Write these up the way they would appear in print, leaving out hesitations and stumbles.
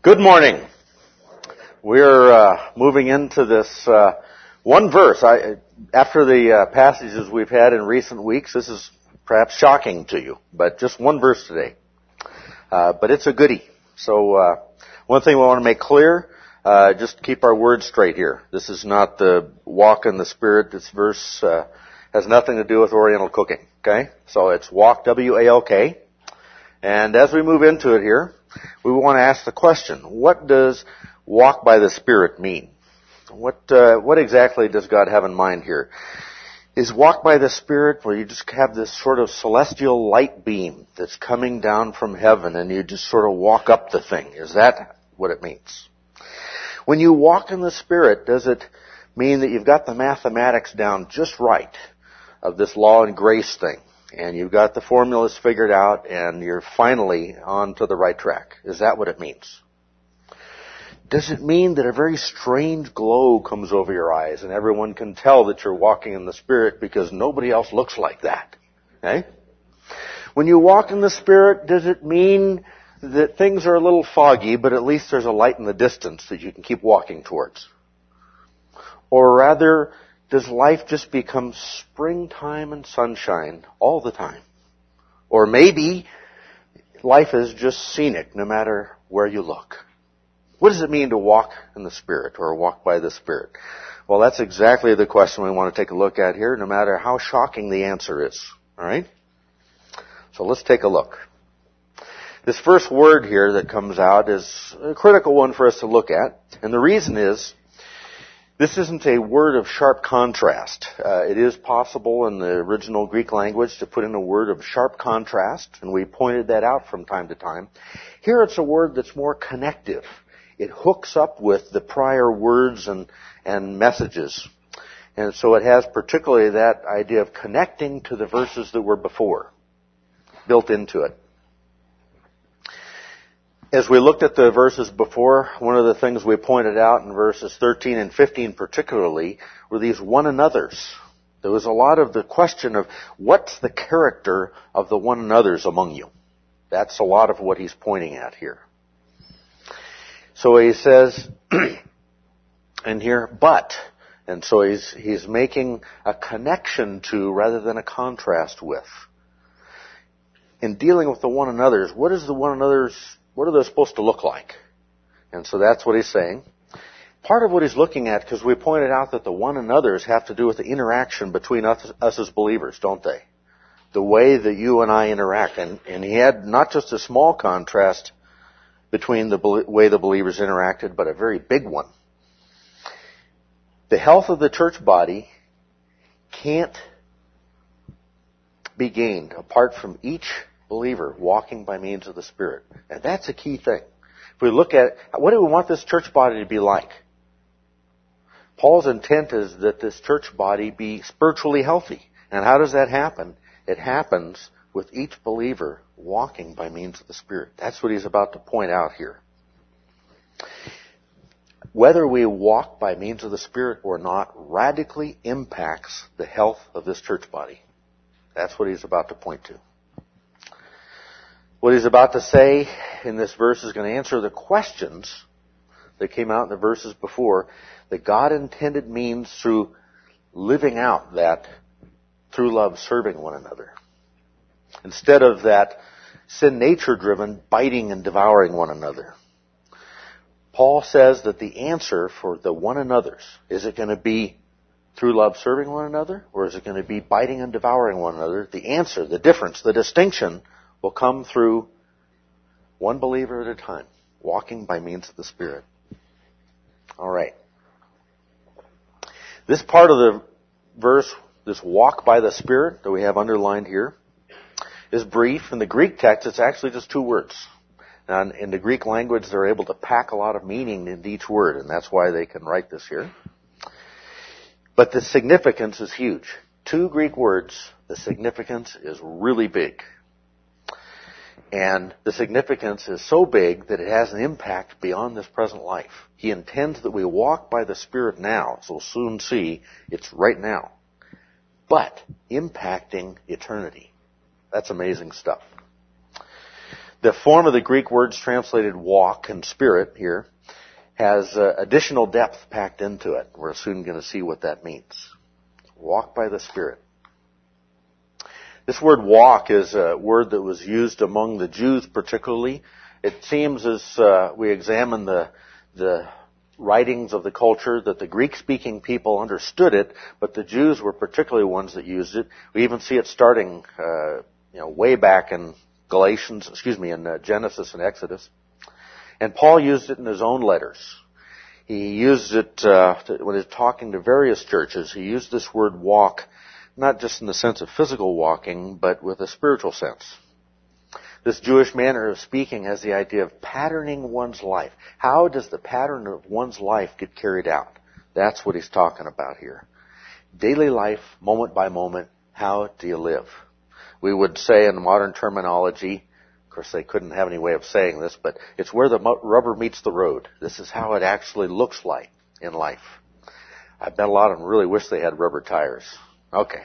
Good morning. We're moving into this one verse. After the passages we've had in recent weeks, this is perhaps shocking to you, but just one verse today. But it's a goodie. So one thing we want to make clear, just keep our words straight here. This is not the walk in the Spirit. This verse has nothing to do with Oriental cooking. Okay? So it's walk, W-A-L-K. And as we move into it here, we want to ask the question, what does walk by the Spirit mean? What exactly does God have in mind here? Is walk by the Spirit where you just have this sort of celestial light beam that's coming down from heaven and you just sort of walk up the thing? Is that what it means? When you walk in the Spirit, does it mean that you've got the mathematics down just right of this law and grace thing? And you've got the formulas figured out and you're finally on to the right track. Is that what it means? Does it mean that a very strange glow comes over your eyes and everyone can tell that you're walking in the Spirit because nobody else looks like that? Okay? When you walk in the Spirit, does it mean that things are a little foggy, but at least there's a light in the distance that you can keep walking towards? Or rather, does life just become springtime and sunshine all the time? Or maybe life is just scenic no matter where you look. What does it mean to walk in the Spirit or walk by the Spirit? Well, that's exactly the question we want to take a look at here, no matter how shocking the answer is. All right? So let's take a look. This first word here that comes out is a critical one for us to look at. And the reason is, this isn't a word of sharp contrast. It is possible in the original Greek language to put in a word of sharp contrast, and we pointed that out from time to time. Here it's a word that's more connective. It hooks up with the prior words and messages. And so it has particularly that idea of connecting to the verses that were before, built into it. As we looked at the verses before, one of the things we pointed out in verses 13 and 15 particularly were these one another's. There was a lot of the question of what's the character of the one another's among you. That's a lot of what he's pointing at here. So he says, and here, but. And so he's making a connection to rather than a contrast with. In dealing with the one another's, what are they supposed to look like? And so that's what he's saying. Part of what he's looking at, because we pointed out that the one another's have to do with the interaction between us as believers, don't they? The way that you and I interact. And he had not just a small contrast between the way the believers interacted, but a very big one. The health of the church body can't be gained apart from each believer walking by means of the Spirit. And that's a key thing. If we look at what do we want this church body to be like? Paul's intent is that this church body be spiritually healthy. And how does that happen? It happens with each believer walking by means of the Spirit. That's what he's about to point out here. Whether we walk by means of the Spirit or not radically impacts the health of this church body. That's what he's about to point to. What he's about to say in this verse is going to answer the questions that came out in the verses before that God intended means through living out that through love serving one another. Instead of that sin nature driven biting and devouring one another. Paul says that the answer for the one another's, is it going to be through love serving one another or is it going to be biting and devouring one another? The answer, the difference, the distinction will come through one believer at a time, walking by means of the Spirit. All right. This part of the verse, this walk by the Spirit that we have underlined here, is brief. In the Greek text, it's actually just two words. Now, in the Greek language, they're able to pack a lot of meaning into each word, and that's why they can write this here. But the significance is huge. Two Greek words, the significance is really big. And the significance is so big that it has an impact beyond this present life. He intends that we walk by the Spirit now, so we'll soon see it's right now. But impacting eternity. That's amazing stuff. The form of the Greek words translated walk and spirit here has additional depth packed into it. We're soon going to see what that means. Walk by the Spirit. This word walk is a word that was used among the Jews particularly. It seems as we examine the writings of the culture that the Greek-speaking people understood it, but the Jews were particularly ones that used it. We even see it starting way back in Genesis and Exodus. And Paul used it in his own letters. He used it when he was talking to various churches. He used this word walk, not just in the sense of physical walking, but with a spiritual sense. This Jewish manner of speaking has the idea of patterning one's life. How does the pattern of one's life get carried out? That's what he's talking about here. Daily life, moment by moment, how do you live? We would say in modern terminology, of course, they couldn't have any way of saying this, but it's where the rubber meets the road. This is how it actually looks like in life. I've bet a lot of them really wish they had rubber tires. Okay.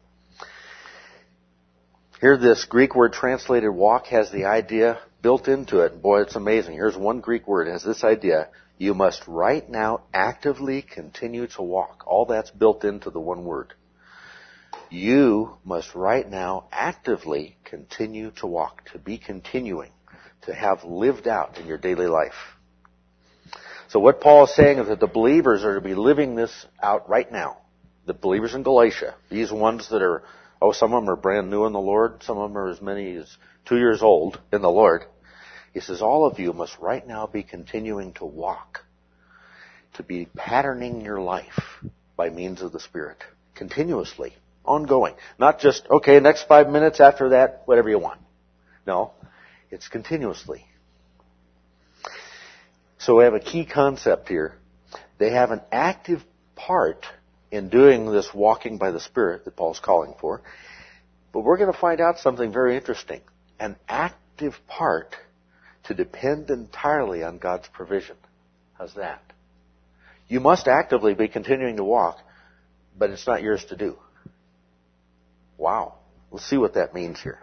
Here, this Greek word translated walk has the idea built into it. Boy, it's amazing. Here's one Greek word. It has this idea. You must right now actively continue to walk. All that's built into the one word. You must right now actively continue to walk, to be continuing, to have lived out in your daily life. So what Paul is saying is that the believers are to be living this out right now. The believers in Galatia, these ones that are, some of them are brand new in the Lord, some of them are as many as 2 years old in the Lord. He says all of you must right now be continuing to walk, to be patterning your life by means of the Spirit, continuously. Ongoing. Not just, okay, next 5 minutes, after that, whatever you want. No, it's continuously. So we have a key concept here. They have an active part in doing this walking by the Spirit that Paul's calling for. But we're going to find out something very interesting. An active part to depend entirely on God's provision. How's that? You must actively be continuing to walk, but it's not yours to do. Wow. Let's see what that means here.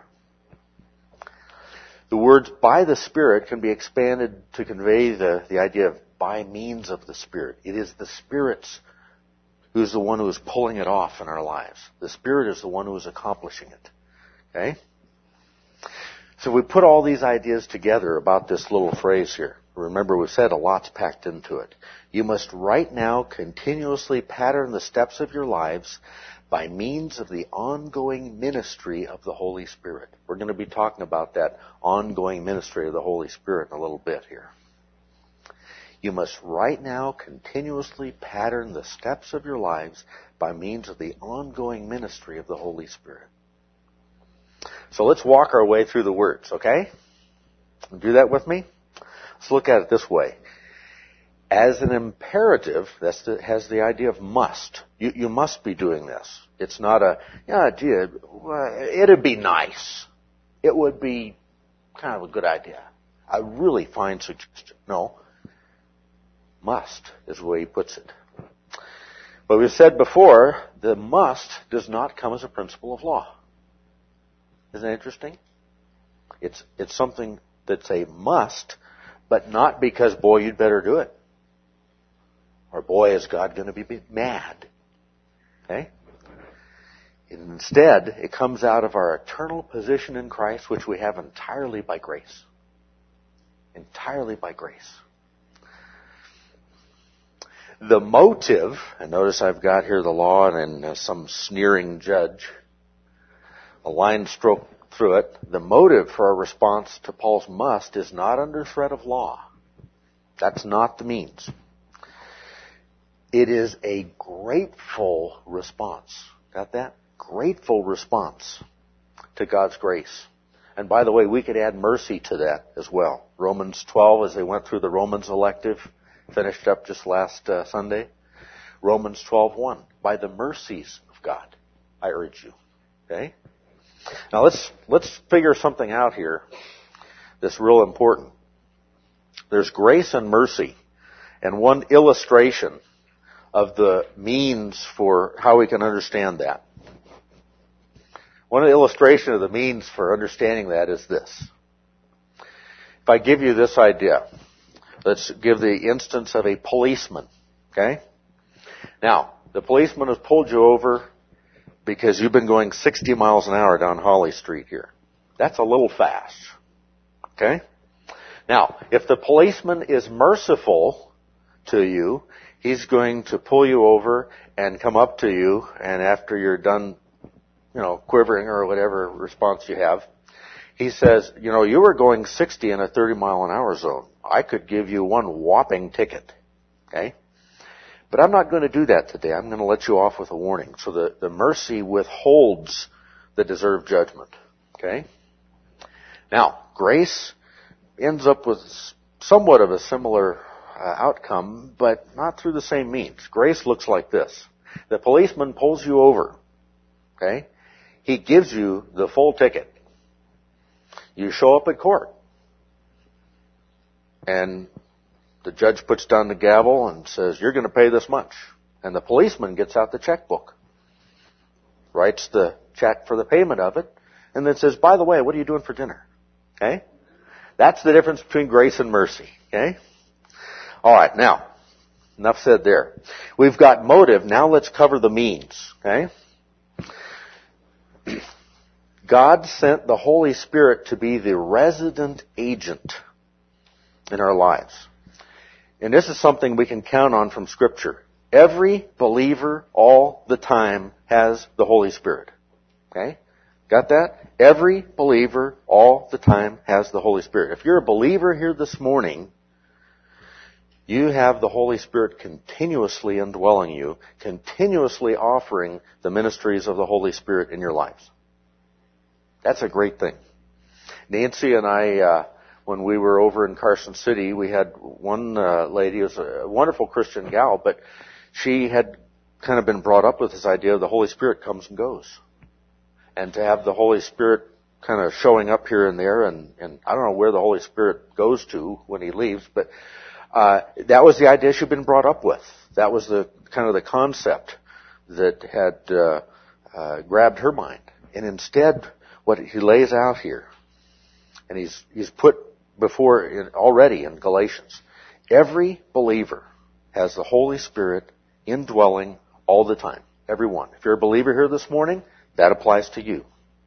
The words by the Spirit can be expanded to convey the idea of by means of the Spirit. It is the Spirit's who's the one who is pulling it off in our lives. The Spirit is the one who is accomplishing it. Okay? So we put all these ideas together about this little phrase here. Remember, we've said a lot's packed into it. You must right now continuously pattern the steps of your lives by means of the ongoing ministry of the Holy Spirit. We're going to be talking about that ongoing ministry of the Holy Spirit in a little bit here. You must right now continuously pattern the steps of your lives by means of the ongoing ministry of the Holy Spirit. So let's walk our way through the words, okay? Do that with me? Let's look at it this way. As an imperative, has the idea of must. You must be doing this. It's not it'd be nice. It would be kind of a good idea. A really fine suggestion. No. Must is the way he puts it. But we've said before, the must does not come as a principle of law. Isn't that interesting? It's something that's a must, but not because, boy, you'd better do it. Or, boy, is God going to be mad? Okay? Instead, it comes out of our eternal position in Christ, which we have entirely by grace. Entirely by grace. The motive, and notice I've got here the law and some sneering judge, a line stroke through it. The motive for our response to Paul's must is not under threat of law. That's not the means. It is a grateful response. Got that? Grateful response to God's grace. And by the way, we could add mercy to that as well. Romans 12, as they went through the Romans elective, finished up just last Sunday. Romans 12:1. By the mercies of God, I urge you. Okay? Now let's figure something out here that's real important. There's grace and mercy, and one illustration of the means for how we can understand that. One illustration of the means for understanding that is this. If I give you this idea, let's give the instance of a policeman, okay? Now, the policeman has pulled you over because you've been going 60 miles an hour down Holly Street here. That's a little fast, okay? Now, if the policeman is merciful to you, he's going to pull you over and come up to you, and after you're done, quivering or whatever response you have, he says, you were going 60 in a 30 mile an hour zone. I could give you one whopping ticket, okay? But I'm not going to do that today. I'm going to let you off with a warning. So the mercy withholds the deserved judgment, okay? Now, grace ends up with somewhat of a similar outcome, but not through the same means. Grace looks like this. The policeman pulls you over, okay? He gives you the full ticket. You show up at court. And the judge puts down the gavel and says, you're going to pay this much. And the policeman gets out the checkbook, writes the check for the payment of it, and then says, by the way, what are you doing for dinner? Okay? That's the difference between grace and mercy. Okay? All right, now, enough said there. We've got motive. Now let's cover the means. Okay? God sent the Holy Spirit to be the resident agent in our lives. And this is something we can count on from Scripture. Every believer all the time has the Holy Spirit. Okay? Got that? Every believer all the time has the Holy Spirit. If you're a believer here this morning, you have the Holy Spirit continuously indwelling you, continuously offering the ministries of the Holy Spirit in your lives. That's a great thing. Nancy and I, when we were over in Carson City, we had one lady who was a wonderful Christian gal, but she had kind of been brought up with this idea of the Holy Spirit comes and goes. And to have the Holy Spirit kind of showing up here and there, and I don't know where the Holy Spirit goes to when He leaves, but that was the idea she'd been brought up with. That was the kind of the concept that had grabbed her mind. And instead, what he lays out here, and he's put before already in Galatians, every believer has the Holy Spirit indwelling all the time. Everyone. If you're a believer here this morning, that applies to you.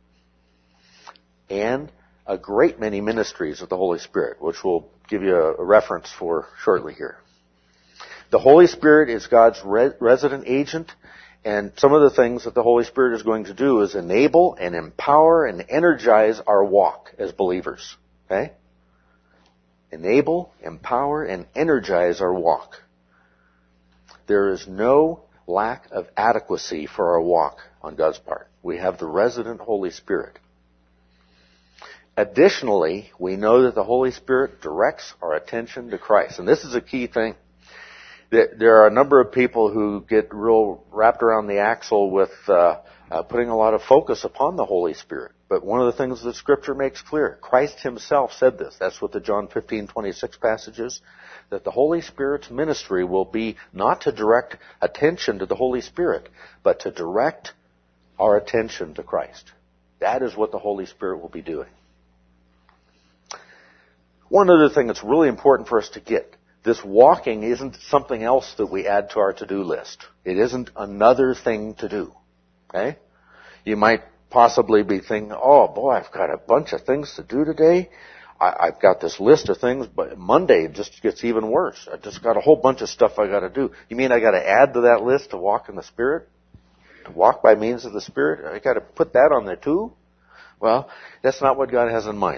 And a great many ministries of the Holy Spirit, which we'll give you a reference for shortly here. The Holy Spirit is God's resident agent, and some of the things that the Holy Spirit is going to do is enable and empower and energize our walk as believers. Okay? Enable, empower, and energize our walk. There is no lack of adequacy for our walk on God's part. We have the resident Holy Spirit. Additionally, we know that the Holy Spirit directs our attention to Christ. And this is a key thing. There are a number of people who get real wrapped around the axle with putting a lot of focus upon the Holy Spirit. But one of the things that Scripture makes clear, Christ Himself said this. That's what the John 15:26 passage is. That the Holy Spirit's ministry will be not to direct attention to the Holy Spirit, but to direct our attention to Christ. That is what the Holy Spirit will be doing. One other thing that's really important for us to get. This walking isn't something else that we add to our to-do list. It isn't another thing to do. Okay? You might possibly be thinking, oh boy, I've got a bunch of things to do today. I've got this list of things, but Monday just gets even worse. I just got a whole bunch of stuff I got to do. You mean I got to add to that list to walk in the Spirit? To walk by means of the Spirit? I got to put that on there too? Well, that's not what God has in mind.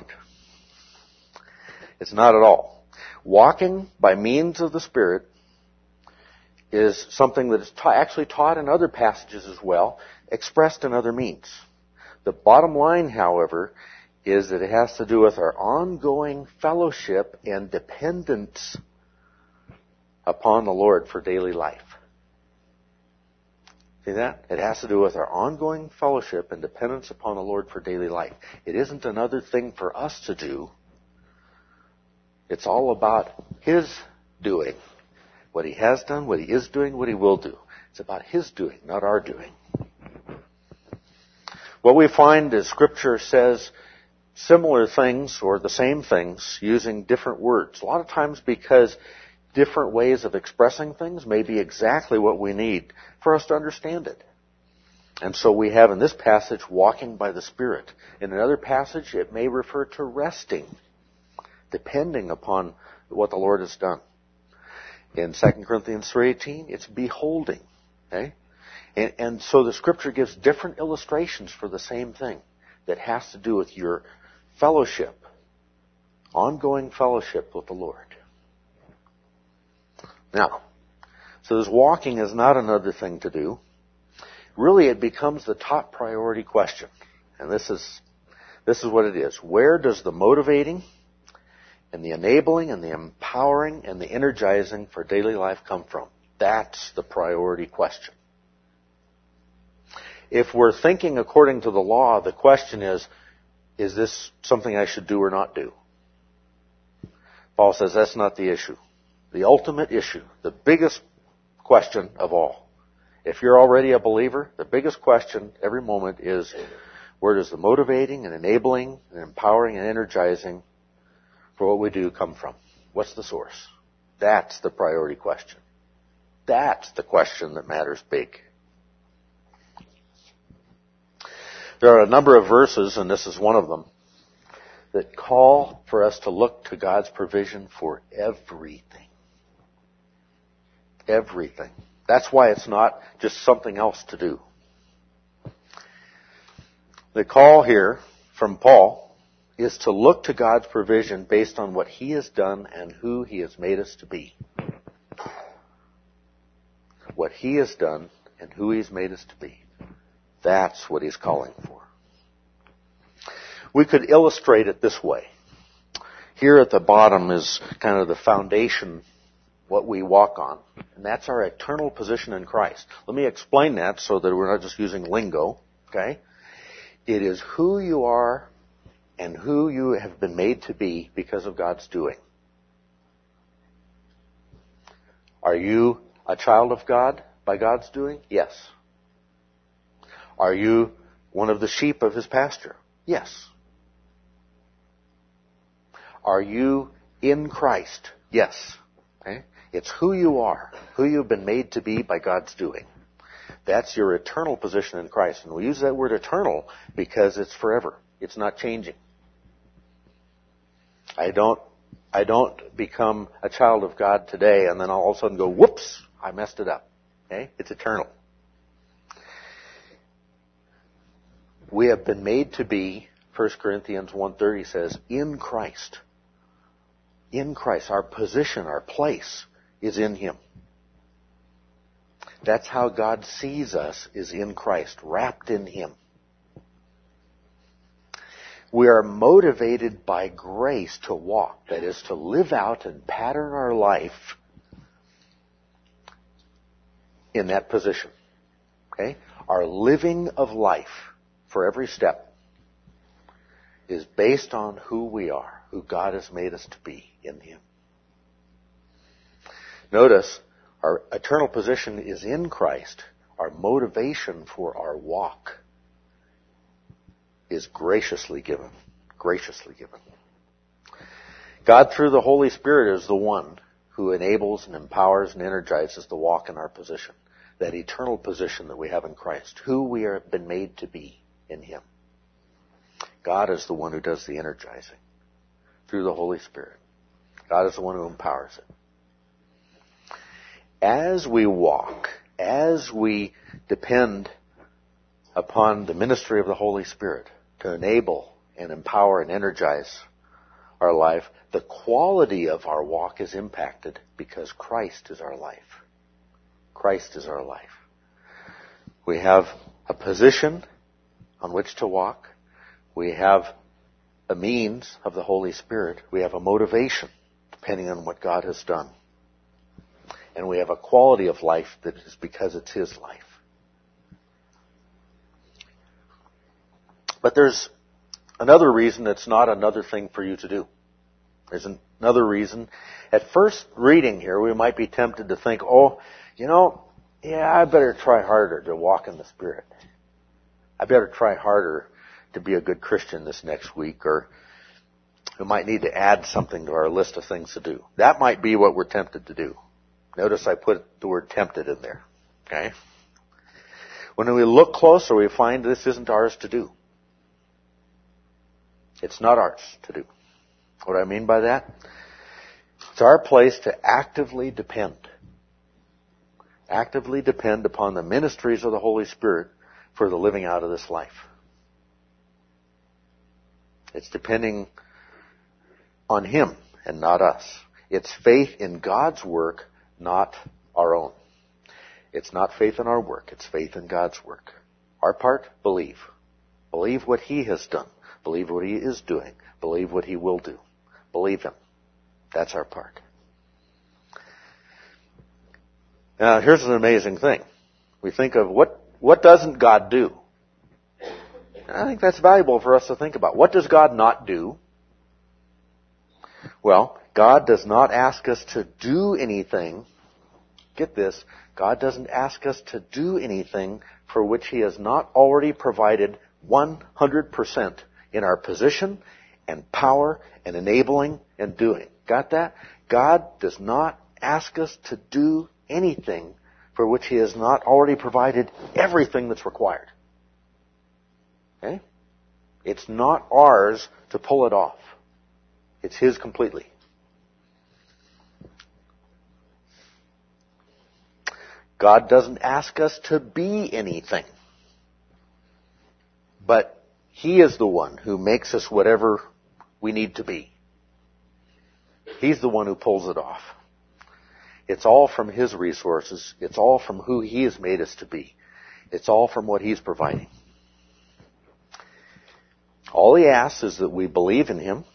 It's not at all. Walking by means of the Spirit is something that is actually taught in other passages as well, expressed in other means. The bottom line, however, is that it has to do with our ongoing fellowship and dependence upon the Lord for daily life. See that? It has to do with our ongoing fellowship and dependence upon the Lord for daily life. It isn't another thing for us to do. It's all about His doing. What He has done, what He is doing, what He will do. It's about His doing, not our doing. What we find is Scripture says similar things or the same things using different words. A lot of times because different ways of expressing things may be exactly what we need for us to understand it. And so we have in this passage walking by the Spirit. In another passage, it may refer to resting, depending upon what the Lord has done. In 2 Corinthians 3:18, it's beholding. Okay? And so the Scripture gives different illustrations for the same thing that has to do with your fellowship, ongoing fellowship with the Lord. Now, so this walking is not another thing to do. Really, it becomes the top priority question. And this is what it is. Where does the motivating and the enabling and the empowering and the energizing for daily life come from? That's the priority question. If we're thinking according to the law, the question is this something I should do or not do? Paul says that's not the issue. The ultimate issue, the biggest question of all. If you're already a believer, the biggest question every moment is, where does the motivating and enabling and empowering and energizing for what we do come from? What's the source? That's the priority question. That's the question that matters big. There are a number of verses, and this is one of them, that call for us to look to God's provision for everything. Everything. That's why it's not just something else to do. The call here from Paul is to look to God's provision based on what He has done and who He has made us to be. What He has done and who He's made us to be. That's what He's calling for. We could illustrate it this way. Here at the bottom is kind of the foundation, what we walk on, and that's our eternal position in Christ. Let me explain that so that we're not just using lingo, okay? It is who you are and who you have been made to be because of God's doing. Are you a child of God by God's doing? Yes. Are you one of the sheep of His pasture? Yes. Are you in Christ? Yes. Okay? It's who you are, who you've been made to be by God's doing. That's your eternal position in Christ. And we use that word eternal because it's forever. It's not changing. I don't become a child of God today and then I'll all of a sudden go, whoops, I messed it up. Okay? It's eternal. We have been made to be, 1 Corinthians 1:30 says, in Christ. In Christ. Our position, our place is in Him. That's how God sees us, is in Christ, wrapped in Him. We are motivated by grace to walk, that is, to live out and pattern our life in that position. Okay? Our living of life for every step is based on who we are, who God has made us to be in Him. Notice, our eternal position is in Christ. Our motivation for our walk is graciously given. Graciously given. God, through the Holy Spirit, is the one who enables and empowers and energizes the walk in our position. That eternal position that we have in Christ. Who we have been made to be in Him. God is the one who does the energizing through the Holy Spirit. God is the one who empowers it. As we walk, as we depend upon the ministry of the Holy Spirit to enable and empower and energize our life, the quality of our walk is impacted because Christ is our life. Christ is our life. We have a position on which to walk. We have a means of the Holy Spirit. We have a motivation depending on what God has done. And we have a quality of life that is because it's His life. But there's another reason it's not another thing for you to do. There's another reason. At first reading here, we might be tempted to think, I better try harder to walk in the Spirit. I better try harder to be a good Christian this next week, or we might need to add something to our list of things to do. That might be what we're tempted to do. Notice I put the word tempted in there. Okay? When we look closer, we find this isn't ours to do. It's not ours to do. What do I mean by that? It's our place to actively depend upon the ministries of the Holy Spirit for the living out of this life. It's depending on Him and not us. It's faith in God's work, not our own. It's not faith in our work. It's faith in God's work. Our part, believe. Believe what He has done. Believe what He is doing. Believe what He will do. Believe Him. That's our part. Now, here's an amazing thing. We think of what doesn't God do? I think that's valuable for us to think about. What does God not do? Well, God does not ask us to do anything. Get this. God doesn't ask us to do anything for which He has not already provided 100% in our position and power and enabling and doing. Got that? God does not ask us to do anything for which He has not already provided everything that's required. Okay? It's not ours to pull it off. It's His completely. God doesn't ask us to be anything. But He is the one who makes us whatever we need to be. He's the one who pulls it off. It's all from His resources. It's all from who He has made us to be. It's all from what He's providing. All He asks is that we believe in Him.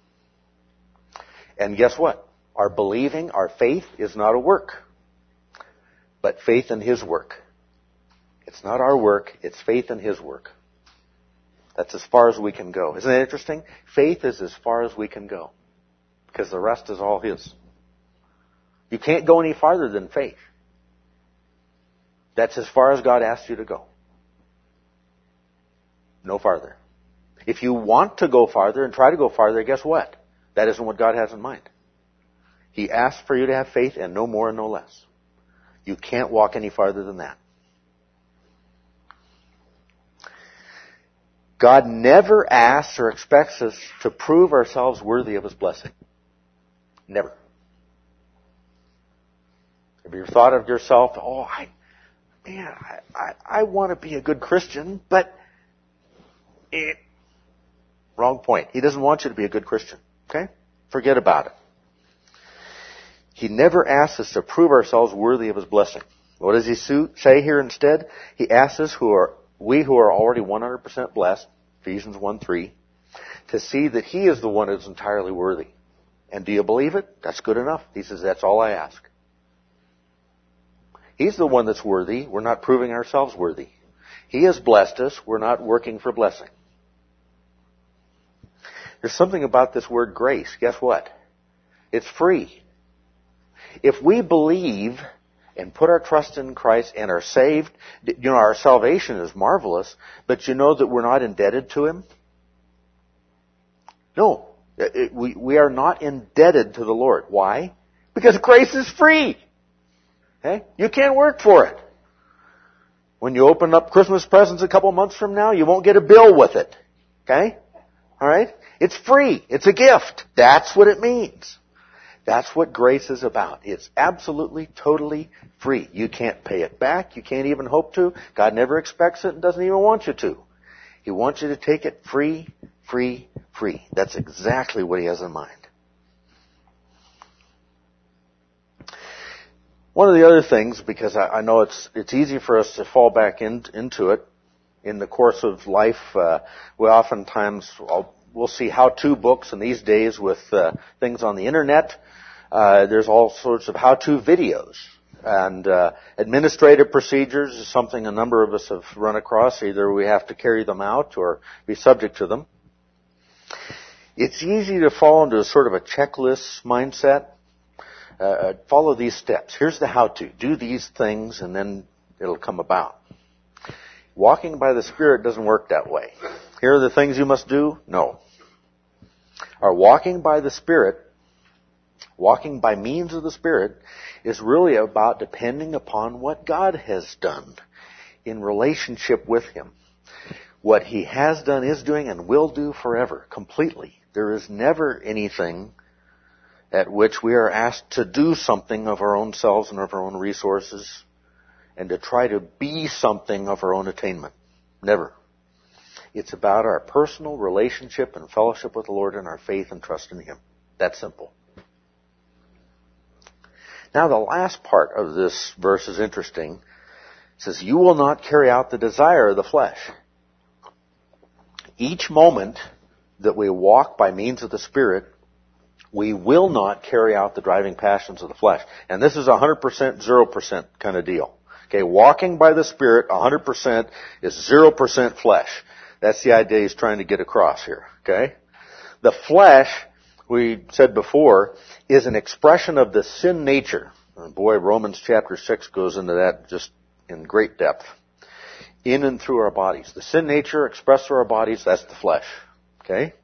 And guess what? Our believing, our faith is not a work, but faith in His work. It's not our work, it's faith in His work. That's as far as we can go. Isn't that interesting? Faith is as far as we can go, because the rest is all His. You can't go any farther than faith. That's as far as God asks you to go. No farther. If you want to go farther and try to go farther, guess what? That isn't what God has in mind. He asks for you to have faith and no more and no less. You can't walk any farther than that. God never asks or expects us to prove ourselves worthy of His blessing. Never. Have you thought of yourself, I want to be a good Christian, but wrong point. He doesn't want you to be a good Christian. Okay? Forget about it. He never asks us to prove ourselves worthy of His blessing. What does He say here instead? He asks us we who are already 100% blessed, Ephesians 1:3, to see that He is the one who's entirely worthy. And do you believe it? That's good enough. He says, that's all I ask. He's the one that's worthy. We're not proving ourselves worthy. He has blessed us. We're not working for blessing. There's something about this word grace. Guess what? It's free. If we believe and put our trust in Christ and are saved, our salvation is marvelous, but you know that we're not indebted to Him? No. We are not indebted to the Lord. Why? Because grace is free. Okay? You can't work for it. When you open up Christmas presents a couple months from now, you won't get a bill with it. Okay? Alright? It's free. It's a gift. That's what it means. That's what grace is about. It's absolutely, totally free. You can't pay it back. You can't even hope to. God never expects it and doesn't even want you to. He wants you to take it free, free, free. That's exactly what He has in mind. One of the other things, because I know it's easy for us to fall back into it in the course of life, we oftentimes we'll see how-to books, and these days with things on the internet, there's all sorts of how-to videos. And administrative procedures is something a number of us have run across. Either we have to carry them out or be subject to them. It's easy to fall into a sort of a checklist mindset. Follow these steps. Here's the how-to. Do these things and then it'll come about. Walking by the Spirit doesn't work that way. Here are the things you must do? No. Our walking by the Spirit, walking by means of the Spirit, is really about depending upon what God has done in relationship with Him. What He has done, is doing, and will do forever, completely. There is never anything at which we are asked to do something of our own selves and of our own resources and to try to be something of our own attainment. Never. It's about our personal relationship and fellowship with the Lord and our faith and trust in Him. That's simple. Now the last part of this verse is interesting. It says, you will not carry out the desire of the flesh. Each moment that we walk by means of the Spirit, we will not carry out the driving passions of the flesh. And this is 100%, 0% kind of deal. Okay, walking by the Spirit, 100% is 0% flesh. That's the idea he's trying to get across here. Okay? The flesh, we said before, is an expression of the sin nature. And boy, Romans chapter 6 goes into that just in great depth. In and through our bodies. The sin nature expressed through our bodies, that's the flesh. Okay?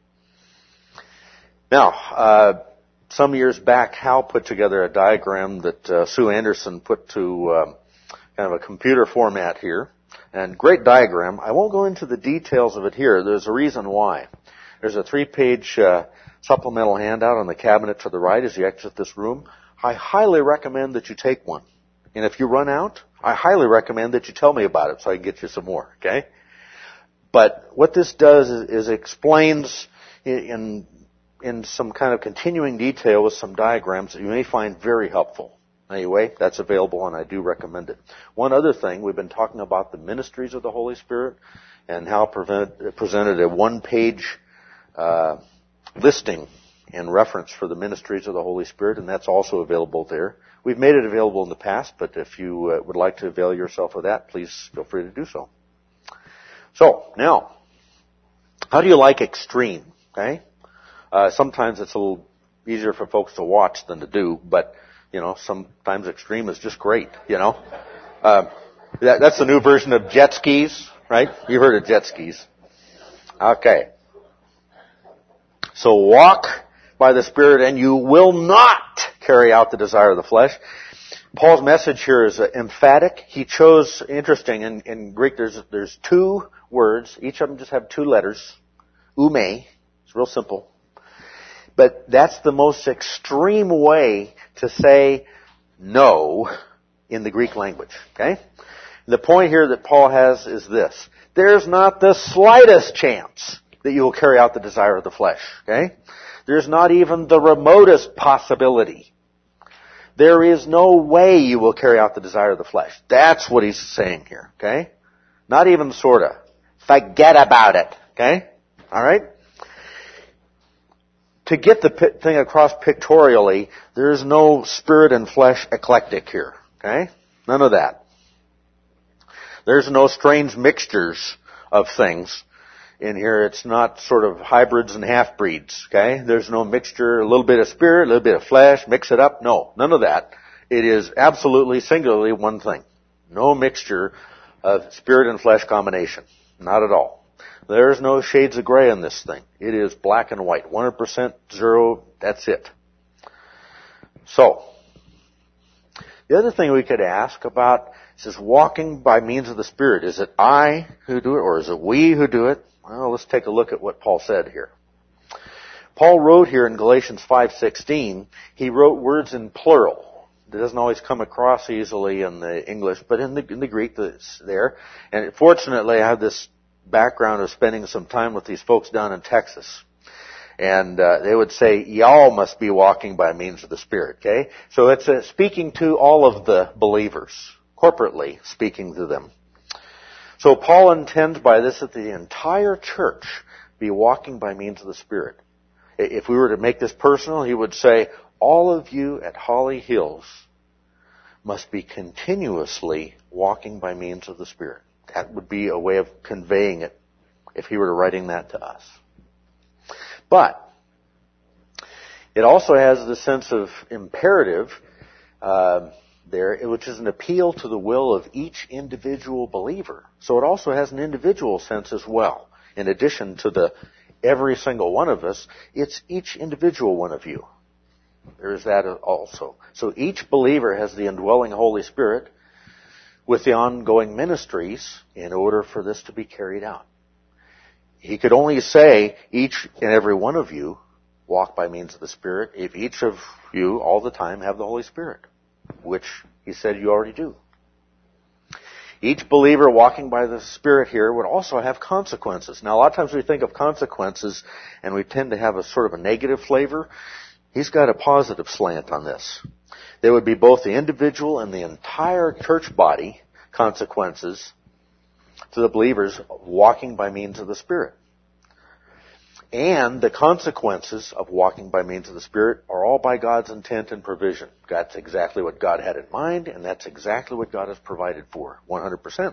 Now, some years back, Hal put together a diagram that Sue Anderson put to kind of a computer format here. And great diagram. I won't go into the details of it here. There's a reason why. There's a 3-page supplemental handout on the cabinet to the right as you exit this room. I highly recommend that you take one. And if you run out, I highly recommend that you tell me about it so I can get you some more, okay? But what this does is explains in some kind of continuing detail with some diagrams that you may find very helpful. Anyway, that's available and I do recommend it. One other thing, we've been talking about the ministries of the Holy Spirit and how presented a 1-page listing and reference for the ministries of the Holy Spirit, and that's also available there. We've made it available in the past, but if you would like to avail yourself of that, please feel free to do so. So, now, how do you like extreme? Okay? Sometimes it's a little easier for folks to watch than to do, but sometimes extreme is just great, That's the new version of jet skis, right? You've heard of jet skis. Okay. So walk by the Spirit and you will not carry out the desire of the flesh. Paul's message here is emphatic. He chose, interesting, in Greek there's 2 words. Each of them just have 2 letters. Ume. It's real simple. But that's the most extreme way to say no in the Greek language. Okay? The point here that Paul has is this. There's not the slightest chance that you will carry out the desire of the flesh. Okay? There's not even the remotest possibility. There is no way you will carry out the desire of the flesh. That's what he's saying here. Okay? Not even sorta. Forget about it. Okay? Alright? To get the thing across pictorially, there's no spirit and flesh eclectic here. Okay? None of that. There's no strange mixtures of things in here. It's not sort of hybrids and half-breeds. Okay? There's no mixture, a little bit of spirit, a little bit of flesh, mix it up. No, none of that. It is absolutely, singularly one thing. No mixture of spirit and flesh combination. Not at all. There's no shades of gray in this thing. It is black and white. 100%, 0, that's it. So, the other thing we could ask about is walking by means of the Spirit. Is it I who do it or is it we who do it? Well, let's take a look at what Paul said here. Paul wrote here in Galatians 5:16, he wrote words in plural. It doesn't always come across easily in the English, but in the Greek it's there. And fortunately I have this background of spending some time with these folks down in Texas. And they would say, y'all must be walking by means of the Spirit, okay? So it's speaking to all of the believers, corporately speaking to them. So Paul intends by this that the entire church be walking by means of the Spirit. If we were to make this personal, he would say, all of you at Holly Hills must be continuously walking by means of the Spirit. That would be a way of conveying it if he were to writing that to us. But it also has the sense of imperative there, which is an appeal to the will of each individual believer. So it also has an individual sense as well. in addition to every single one of us, it's each individual one of you. There is that also. So each believer has the indwelling Holy Spirit with the ongoing ministries in order for this to be carried out. He could only say, each and every one of you walk by means of the Spirit, if each of you all the time have the Holy Spirit, which he said you already do. Each believer walking by the Spirit here would also have consequences. Now, a lot of times we think of consequences and we tend to have a sort of a negative flavor. He's got a positive slant on this. There would be both the individual and the entire church body consequences to the believers walking by means of the Spirit. And the consequences of walking by means of the Spirit are all by God's intent and provision. That's exactly what God had in mind, and that's exactly what God has provided for, 100%.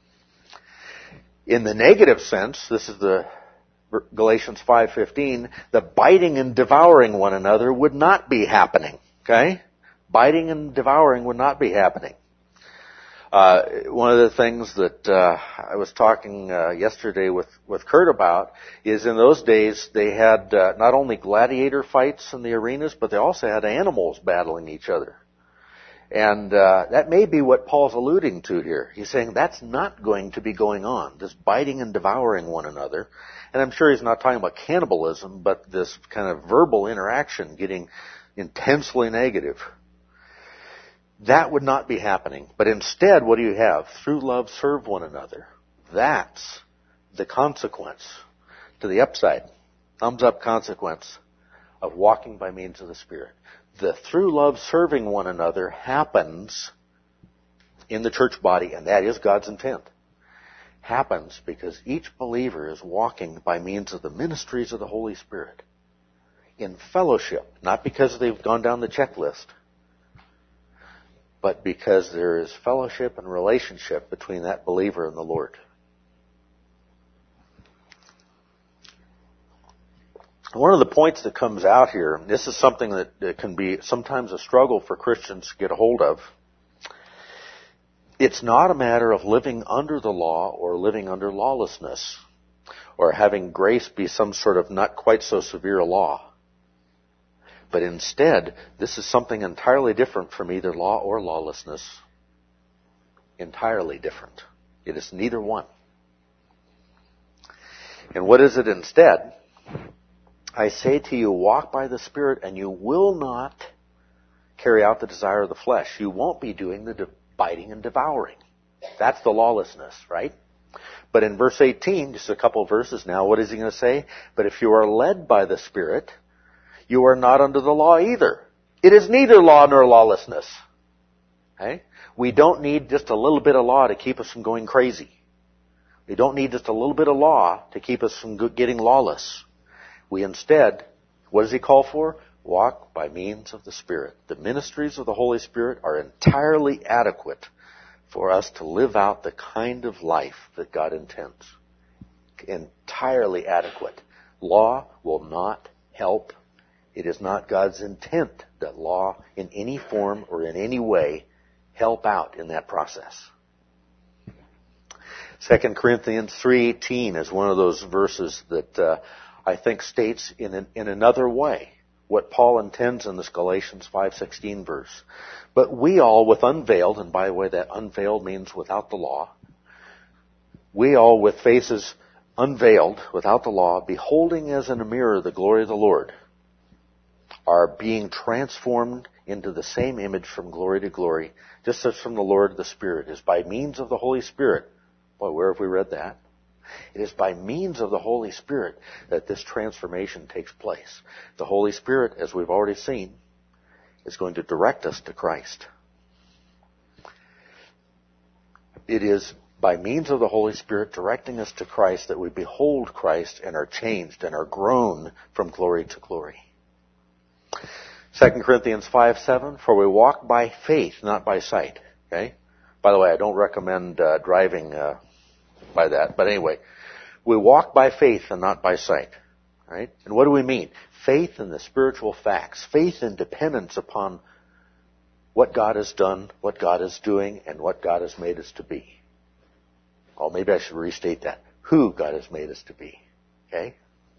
In the negative sense, this is the Galatians 5:15, the biting and devouring one another would not be happening. Okay? Biting and devouring would not be happening. One of the things that I was talking yesterday with Kurt about is in those days they had not only gladiator fights in the arenas, but they also had animals battling each other. And that may be what Paul's alluding to here. He's saying that's not going to be going on, this biting and devouring one another. And I'm sure he's not talking about cannibalism, but this kind of verbal interaction getting intensely negative. That would not be happening. But instead, what do you have? Through love, serve one another. That's the consequence to the upside. Thumbs up consequence of walking by means of the Spirit. The through love serving one another happens in the church body, and that is God's intent. Happens because each believer is walking by means of the ministries of the Holy Spirit in fellowship, not because they've gone down the checklist, but because there is fellowship and relationship between that believer and the Lord. One of the points that comes out here, and this is something that can be sometimes a struggle for Christians to get a hold of, it's not a matter of living under the law or living under lawlessness or having grace be some sort of not quite so severe law. But instead, this is something entirely different from either law or lawlessness. Entirely different. It is neither one. And what is it instead? I say to you, walk by the Spirit, and you will not carry out the desire of the flesh. You won't be doing the biting and devouring. That's the lawlessness, right? But in verse 18, just a couple of verses now, what is he going to say? But if you are led by the Spirit, you are not under the law either. It is neither law nor lawlessness. Okay? We don't need just a little bit of law to keep us from going crazy. We don't need just a little bit of law to keep us from getting lawless. We instead, what does he call for? Walk by means of the Spirit. The ministries of the Holy Spirit are entirely adequate for us to live out the kind of life that God intends. Entirely adequate. Law will not help. It is not God's intent that law in any form or in any way help out in that process. 2 Corinthians 3:18 is one of those verses that I think states in another way what Paul intends in this Galatians 5:16 verse. But we all with unveiled, and by the way that unveiled means without the law, we all with faces unveiled without the law, beholding as in a mirror the glory of the Lord, are being transformed into the same image from glory to glory, just as from the Lord the Spirit is by means of the Holy Spirit. Boy, where have we read that? It is by means of the Holy Spirit that this transformation takes place. The Holy Spirit, as we've already seen, is going to direct us to Christ. It is by means of the Holy Spirit directing us to Christ that we behold Christ and are changed and are grown from glory to glory. 2 Corinthians 5:7, for we walk by faith, not by sight. Okay? By the way, I don't recommend driving by that. But anyway, we walk by faith and not by sight. Right? And what do we mean? Faith in the spiritual facts. Faith in dependence upon what God has done, what God is doing, and what God has made us to be. Oh, maybe I should restate that. Who God has made us to be. Okay?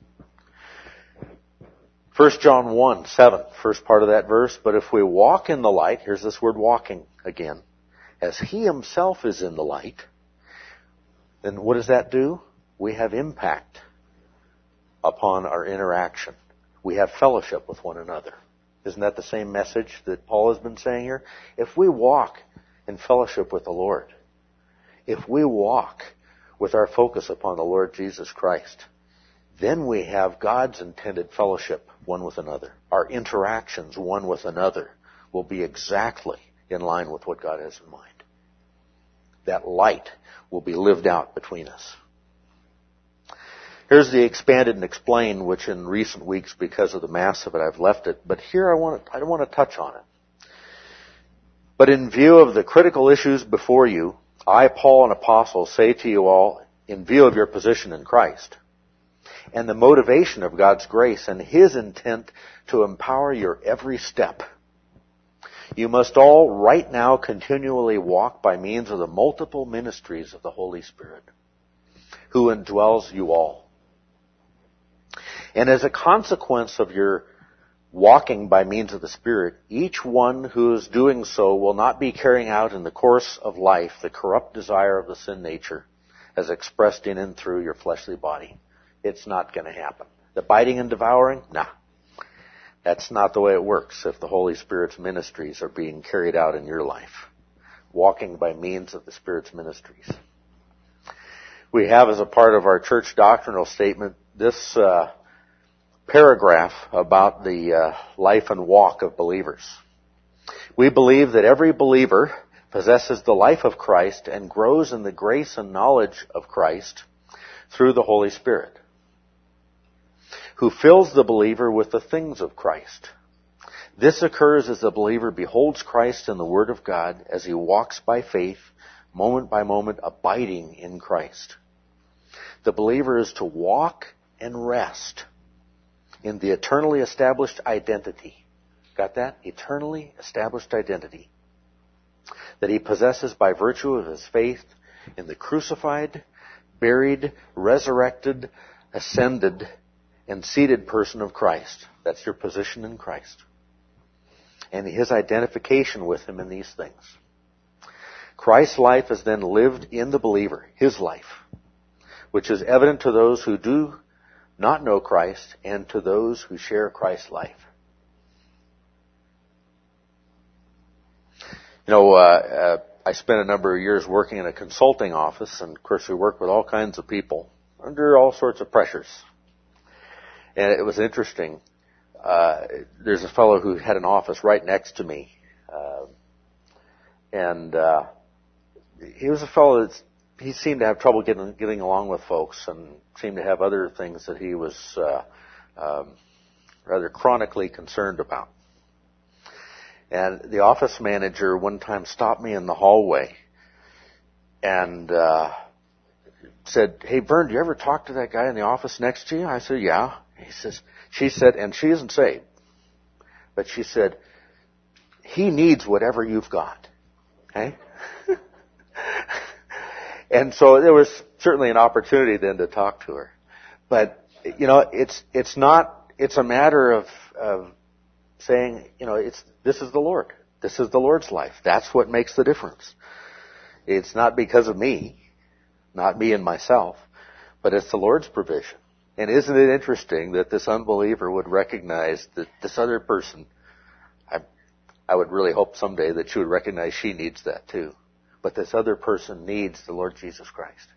1 John 1:7, first part of that verse, but if we walk in the light, here's this word walking again, as He Himself is in the light, then what does that do? We have impact upon our interaction. We have fellowship with one another. Isn't that the same message that Paul has been saying here? If we walk in fellowship with the Lord, if we walk with our focus upon the Lord Jesus Christ, then we have God's intended fellowship one with another. Our interactions one with another will be exactly in line with what God has in mind. That light will be lived out between us. Here's the expanded and explained, which in recent weeks, because of the mass of it, I've left it. But here I want to touch on it. But in view of the critical issues before you, I, Paul, an apostle, say to you all, in view of your position in Christ, and the motivation of God's grace and His intent to empower your every step, you must all right now continually walk by means of the multiple ministries of the Holy Spirit, who indwells you all. And as a consequence of your walking by means of the Spirit, each one who is doing so will not be carrying out in the course of life the corrupt desire of the sin nature as expressed in and through your fleshly body. It's not going to happen. The biting and devouring? Nah. That's not the way it works if the Holy Spirit's ministries are being carried out in your life. Walking by means of the Spirit's ministries. We have as a part of our church doctrinal statement this paragraph about the life and walk of believers. We believe that every believer possesses the life of Christ and grows in the grace and knowledge of Christ through the Holy Spirit, who fills the believer with the things of Christ. This occurs as the believer beholds Christ in the Word of God as he walks by faith, moment by moment, abiding in Christ. The believer is to walk and rest in the eternally established identity. Got that? Eternally established identity that he possesses by virtue of his faith in the crucified, buried, resurrected, ascended, and seated person of Christ. That's your position in Christ. And his identification with him in these things. Christ's life is then lived in the believer, his life, which is evident to those who do not know Christ and to those who share Christ's life. You know, I spent a number of years working in a consulting office, and of course we work with all kinds of people under all sorts of pressures. And it was interesting. There's a fellow who had an office right next to me. He was a fellow he seemed to have trouble getting along with folks and seemed to have other things that he was rather chronically concerned about. And the office manager one time stopped me in the hallway and said, "Hey, Vern, do you ever talk to that guy in the office next to you?" I said, "Yeah." She said, and she isn't saved, but she said, "He needs whatever you've got." Okay? And so there was certainly an opportunity then to talk to her. But, you know, it's a matter of saying, you know, this is the Lord. This is the Lord's life. That's what makes the difference. It's not because of me, not me and myself, but it's the Lord's provision. And isn't it interesting that this unbeliever would recognize that this other person, I would really hope someday that she would recognize she needs that too. But this other person needs the Lord Jesus Christ.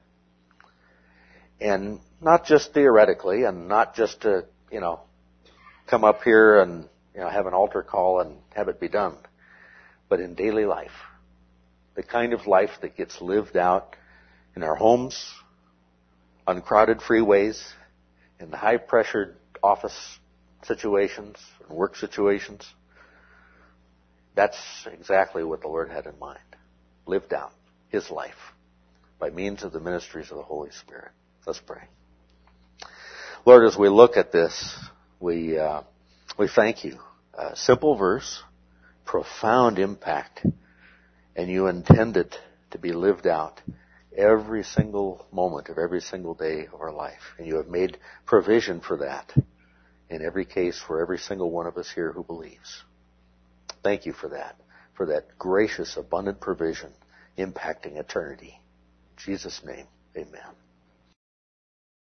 And not just theoretically and not just to, you know, come up here and, you know, have an altar call and have it be done. But in daily life. The kind of life that gets lived out in our homes, on crowded freeways, in the high-pressured office situations and work situations. That's exactly what the Lord had in mind. Lived out His life by means of the ministries of the Holy Spirit. Let's pray. Lord, as we look at this, we thank you. Simple verse, profound impact, and you intend it to be lived out every single moment of every single day of our life. And you have made provision for that in every case for every single one of us here who believes. Thank you for that gracious, abundant provision impacting eternity. In Jesus' name, amen.